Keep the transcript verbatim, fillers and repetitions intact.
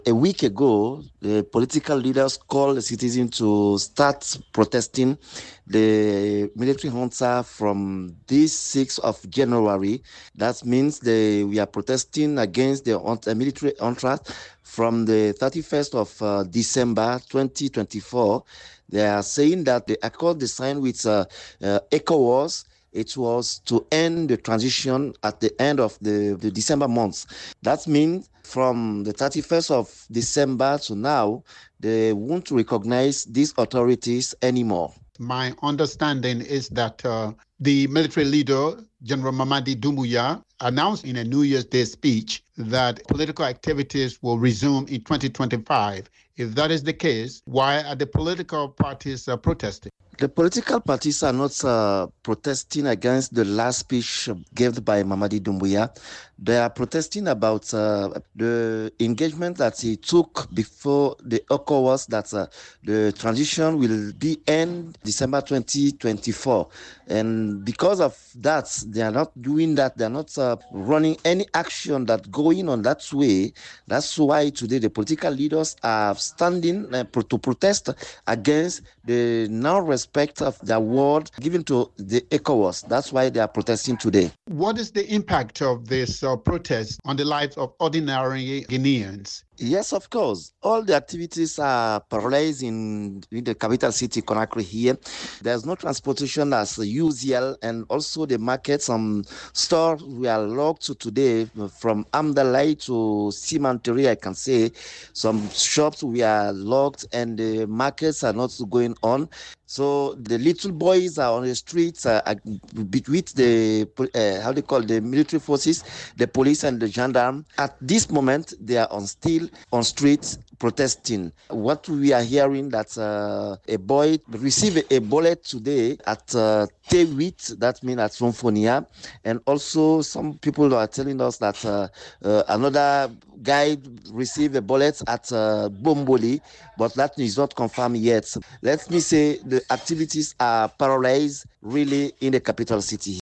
A week ago, the political leaders called the citizens to start protesting the military junta from this sixth of January. That means they, we are protesting against the uh, military junta from the thirty-first of uh, December twenty twenty-four. They are saying that the accord they signed with uh, uh, ECOWAS, it was to end the transition at the end of the, the December months. That means from the thirty-first of December to now, they won't recognize these authorities anymore. My understanding is that uh, the military leader, General Mamadi Doumbouya, announced in a New Year's Day speech that political activities will resume in twenty twenty-five. If that is the case, why are the political parties uh, protesting? The political parties are not uh, protesting against the last speech given by Mamadi Doumbouya. They are protesting about uh, the engagement that he took before the ECOWAS that uh, the transition will be end December twenty twenty-four. And because of that, they are not doing that. They are not uh, running any action that going on that way. That's why today the political leaders are standing uh, to protest against the non-respect of the word given to the ECOWAS. That's why they are protesting today. What is the impact of this uh, protest on the lives of ordinary Guineans? Yes, of course. All the activities are paralyzed in, in the capital city, Conakry here. There's no transportation as usual, and also the markets, some stores we are locked today from Amdalai to Simanteri, I can say. Some shops we are locked and the markets are not going on. So the little boys are on the streets uh, between the, uh, how they call the military forces, the police and the gendarme. At this moment, they are on still on streets protesting. What we are hearing that uh, a boy received a bullet today at uh, Tewit, that means at Ronfonia, and also some people are telling us that uh, uh, another guy received a bullet at uh, Bomboli, but that is not confirmed yet. Let me say the activities are paralyzed really in the capital city.